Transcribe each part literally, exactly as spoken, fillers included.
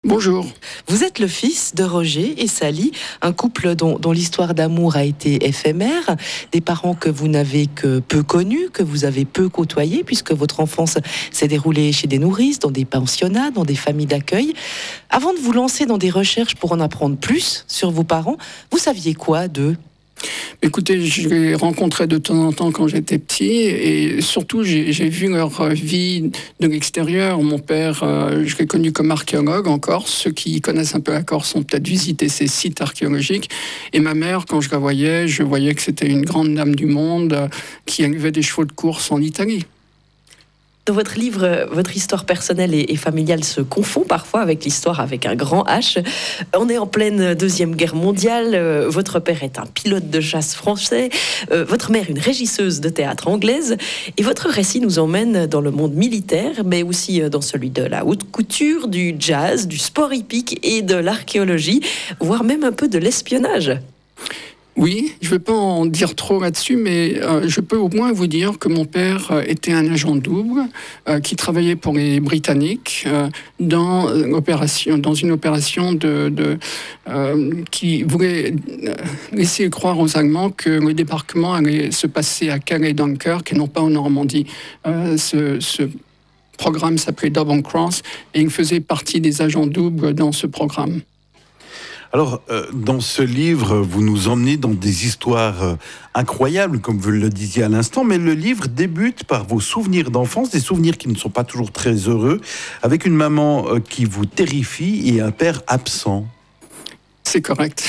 Bonjour. Vous êtes le fils de Roger et Sally, un couple dont, dont l'histoire d'amour a été éphémère, des parents que vous n'avez que peu connus, que vous avez peu côtoyés, puisque votre enfance s'est déroulée chez des nourrices, dans des pensionnats, dans des familles d'accueil. Avant de vous lancer dans des recherches pour en apprendre plus sur vos parents, vous saviez quoi d'eux ? Écoutez, je les rencontrais de temps en temps quand j'étais petit et surtout j'ai, j'ai vu leur vie de l'extérieur. Mon père, euh, je l'ai connu comme archéologue en Corse. Ceux qui connaissent un peu la Corse ont peut-être visité ces sites archéologiques. Et ma mère, quand je la voyais, je voyais que c'était une grande dame du monde euh, qui élevait des chevaux de course en Italie. Dans votre livre, votre histoire personnelle et, et familiale se confond parfois avec l'histoire avec un grand H. On est en pleine Deuxième Guerre mondiale. Euh, votre père est un pilote de chasse français. Euh, votre mère, une régisseuse de théâtre anglaise. Et votre récit nous emmène dans le monde militaire, mais aussi dans celui de la haute couture, du jazz, du sport hippique et de l'archéologie, voire même un peu de l'espionnage. Oui, je ne vais pas en dire trop là-dessus, mais euh, je peux au moins vous dire que mon père euh, était un agent double euh, qui travaillait pour les Britanniques euh, dans, l'opération, dans une opération de, de, euh, qui voulait laisser croire aux Allemands que le débarquement allait se passer à Calais et Dunkerque et non pas en Normandie. Euh, ce, ce programme s'appelait Double Cross et il faisait partie des agents doubles dans ce programme. Alors, euh, dans ce livre, vous nous emmenez dans des histoires euh, incroyables, comme vous le disiez à l'instant, mais le livre débute par vos souvenirs d'enfance, des souvenirs qui ne sont pas toujours très heureux, avec une maman euh, qui vous terrifie et un père absent. C'est correct.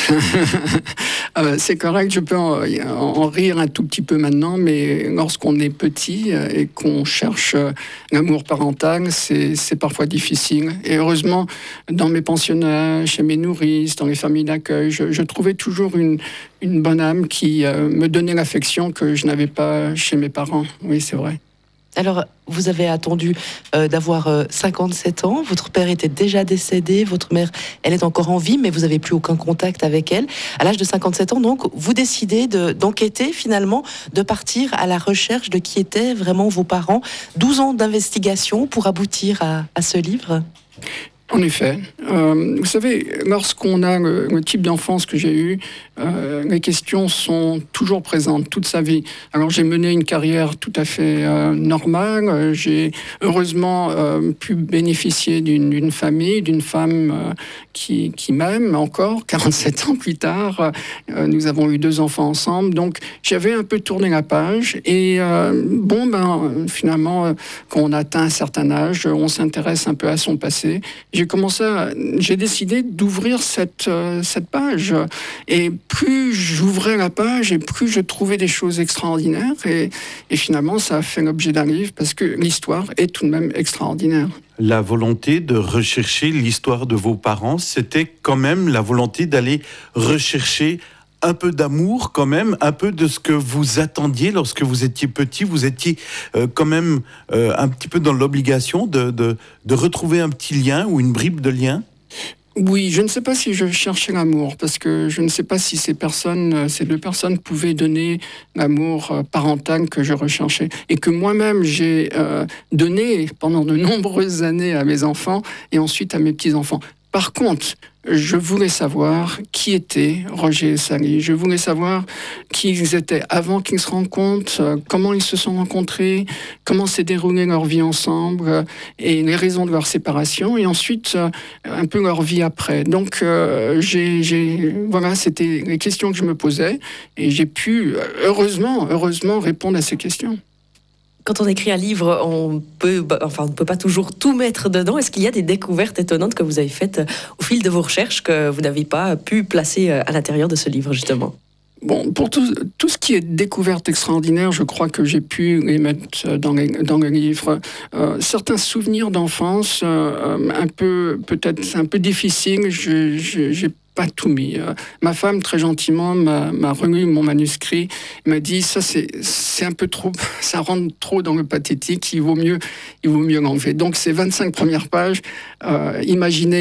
euh, c'est correct, je peux en, en rire un tout petit peu maintenant, mais lorsqu'on est petit et qu'on cherche l'amour parental, c'est, c'est parfois difficile. Et heureusement, dans mes pensionnats, chez mes nourrices, dans les familles d'accueil, je, je trouvais toujours une, une bonne âme qui euh, me donnait l'affection que je n'avais pas chez mes parents. Oui, c'est vrai. Alors, vous avez attendu euh, d'avoir euh, cinquante-sept ans, votre père était déjà décédé, votre mère, elle est encore en vie, mais vous n'avez plus aucun contact avec elle. À l'âge de cinquante-sept ans, donc, vous décidez de, d'enquêter finalement, de partir à la recherche de qui étaient vraiment vos parents. douze ans d'investigation pour aboutir à, à ce livre. En effet. Euh, vous savez, lorsqu'on a le, le type d'enfance que j'ai eu, euh, les questions sont toujours présentes toute sa vie. Alors j'ai mené une carrière tout à fait euh, normale. J'ai heureusement euh, pu bénéficier d'une, d'une famille, d'une femme euh, qui, qui m'aime encore. quarante-sept ans plus tard, euh, nous avons eu deux enfants ensemble. Donc j'avais un peu tourné la page. Et euh, bon, ben finalement, quand on atteint un certain âge, on s'intéresse un peu à son passé. J'ai commencé, à, j'ai décidé d'ouvrir cette, euh, cette page. Et plus j'ouvrais la page, et plus je trouvais des choses extraordinaires. Et, et finalement, ça a fait l'objet d'un livre, parce que l'histoire est tout de même extraordinaire. La volonté de rechercher l'histoire de vos parents, c'était quand même la volonté d'aller rechercher un peu d'amour quand même, un peu de ce que vous attendiez lorsque vous étiez petit. Vous étiez euh, quand même euh, un petit peu dans l'obligation de, de, de retrouver un petit lien ou une bribe de lien. Oui, je ne sais pas si je cherchais l'amour, parce que je ne sais pas si ces personnes, ces deux personnes pouvaient donner l'amour parental que je recherchais et que moi-même j'ai euh, donné pendant de nombreuses années à mes enfants et ensuite à mes petits-enfants. Par contre, je voulais savoir qui étaient Roger et Sally. Je voulais savoir qui ils étaient avant qu'ils se rencontrent, comment ils se sont rencontrés, comment s'est déroulée leur vie ensemble et les raisons de leur séparation et ensuite un peu leur vie après. Donc, euh, j'ai, j'ai, voilà, c'était les questions que je me posais et j'ai pu, heureusement, heureusement, répondre à ces questions. Quand on écrit un livre, on peut, enfin, on ne peut pas toujours tout mettre dedans. Est-ce qu'il y a des découvertes étonnantes que vous avez faites au fil de vos recherches que vous n'avez pas pu placer à l'intérieur de ce livre, justement ? Bon, pour tout, tout ce qui est découverte extraordinaire, je crois que j'ai pu les mettre dans, les, dans le livre. Euh, certains souvenirs d'enfance, euh, un peu, peut-être un peu difficiles, je, je, j'ai pas tout mis. Euh, ma femme, très gentiment, m'a, m'a relu mon manuscrit, m'a dit, ça c'est, c'est un peu trop, ça rentre trop dans le pathétique, il vaut mieux, il vaut mieux l'enlever. Donc ces vingt-cinq premières pages, euh, imaginez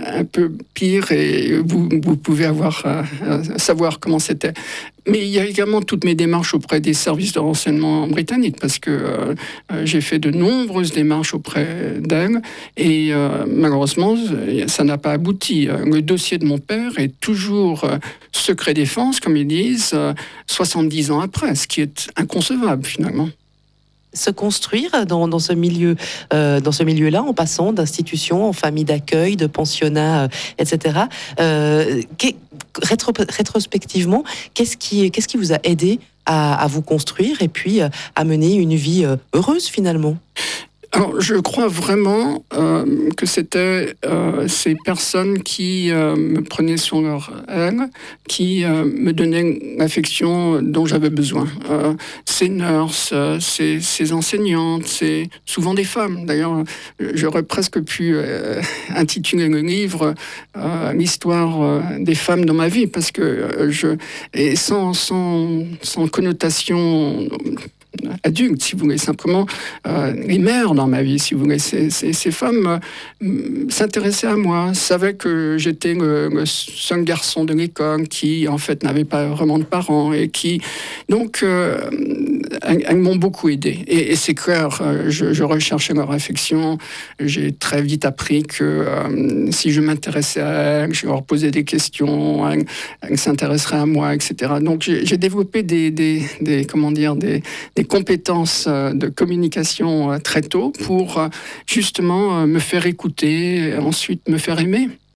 un peu pire et vous, vous pouvez avoir, euh, savoir comment c'était. Mais il y a également toutes mes démarches auprès des services de renseignement britanniques, parce que euh, j'ai fait de nombreuses démarches auprès d'elles, et euh, malheureusement, ça n'a pas abouti. Le dossier de mon père est toujours euh, secret défense, comme ils disent, euh, soixante-dix ans après, ce qui est inconcevable finalement. Se construire dans, dans ce milieu, euh, dans ce milieu-là, en passant d'institutions en famille d'accueil, de pensionnats, euh, et cetera. Euh, rétro, rétrospectivement, qu'est-ce qui, qu'est-ce qui vous a aidé à, à vous construire et puis euh, à mener une vie euh, heureuse finalement ? Alors, je crois vraiment euh, que c'était euh, ces personnes qui euh, me prenaient sur leur aile, qui euh, me donnaient l'affection dont j'avais besoin. Euh, ces nurses, euh, ces, ces enseignantes, c'est souvent des femmes. D'ailleurs, j'aurais presque pu euh, intituler le livre euh, l'histoire euh, des femmes dans ma vie, parce que euh, je et sans sans sans connotation adulte, si vous voulez, simplement euh, les mères dans ma vie, si vous voulez. Ces, ces, ces femmes euh, s'intéressaient à moi, savaient que j'étais le, le seul garçon de l'école qui, en fait, n'avait pas vraiment de parents et qui... Donc, euh, elles, elles m'ont beaucoup aidé. Et, et c'est clair, euh, je, je recherchais leur affection. J'ai très vite appris que euh, si je m'intéressais à elles, je leur posais des questions, elles, elles s'intéresseraient à moi, et cetera. Donc, j'ai, j'ai développé des, des, des, comment dire, des des compétences de communication très tôt pour justement me faire écouter et ensuite me faire aimer.